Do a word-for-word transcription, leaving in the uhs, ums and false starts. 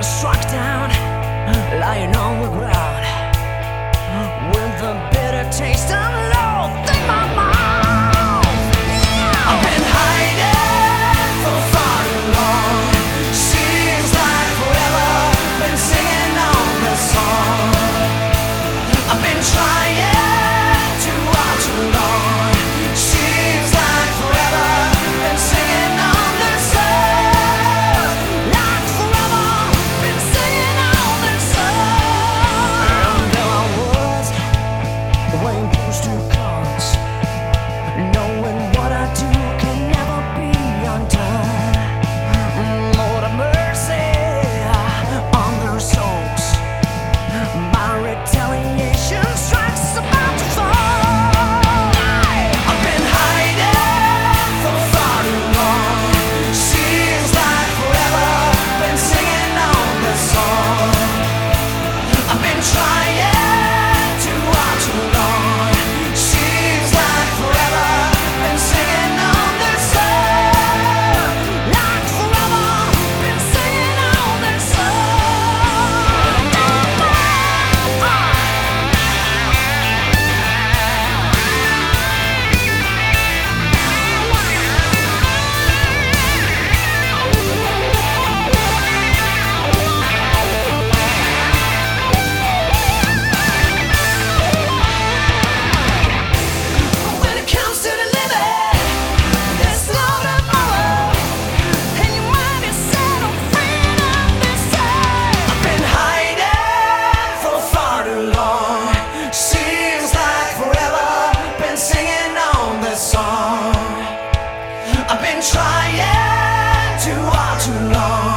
struck down, lying on the ground, with the bitter taste of love in my mouth. I've been hiding for far too long. Seems like forever. Been singing on this song. I've been trying too hard too long. Seems like forever. Been singing on this song. Like forever. Been singing on this song. And there I was, weighing pros to cons, knowing what I do can never be undone. Lord have mercy on their souls. My retaliation strikes about to fall. I've been hiding for far too long. Seems like forever. Been singing on this song. I've been trying too hard too long. Seems like forever. Been singing on this song. Like forever. Been singing on this song. When it comes to the living, there's no tomorrow, and your mind is set on freedom this time. I've been hiding for far too long. Seems like forever. Been singing on this song. I've been trying too hard too long.